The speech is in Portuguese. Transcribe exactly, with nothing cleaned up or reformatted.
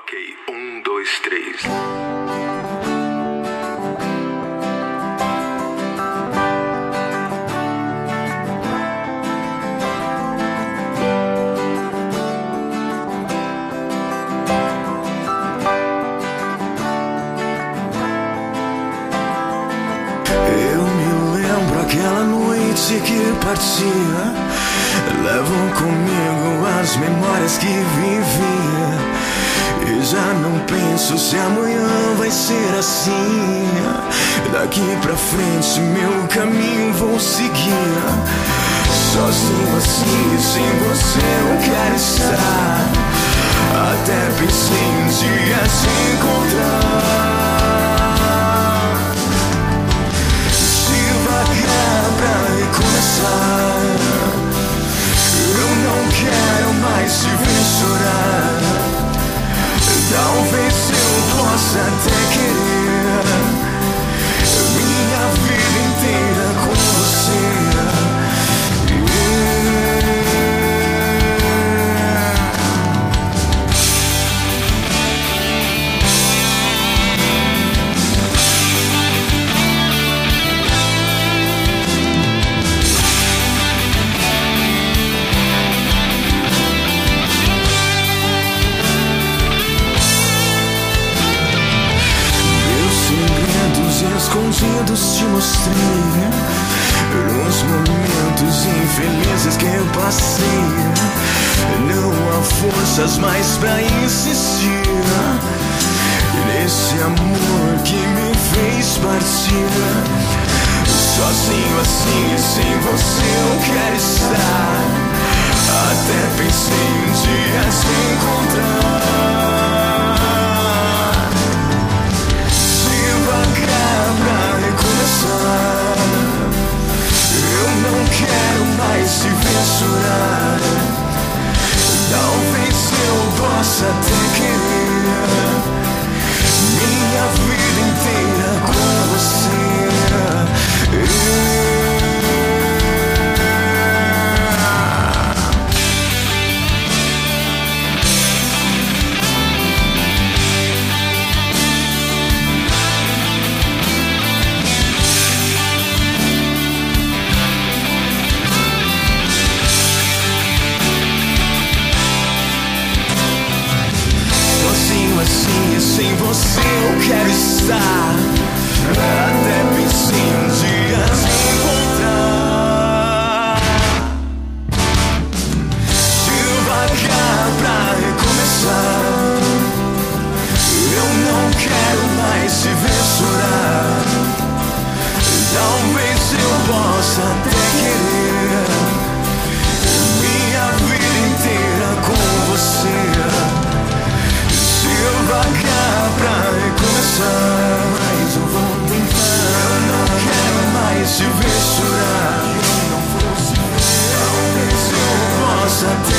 Ok, um, dois, três. Eu me lembro aquela noite que partia. Levo comigo as memórias que vivia. E já não penso se amanhã vai ser assim. Daqui pra frente meu caminho vou seguir. Sozinho assim, sem você eu quero estar. Até pensei em um dia se encontrar. Devagar pra recomeçar. Eu não quero mais te ver chorar. Talvez eu possa até querer minha vida inteira com você. Escondidos te mostrei nos momentos infelizes que eu passei. Não há forças mais pra insistir nesse amor que me fez partir. Sozinho assim, sem você eu quero estar. Até pensei um dia se encontrar. Pra recomeçar. Eu não quero mais te ver chorar. Talvez eu possa até querer minha vida inteira com você. Assim, sem você eu quero estar. Até pensei um dia se encontrar. Devagar pra recomeçar. Eu não quero mais te ver chorar. Talvez eu possa até querer minha vida inteira com você. Devagar pra recomeçar. Mas eu vou tentar. Eu não quero mais te ver chorar. Eu não vou se ver. Talvez eu possa ter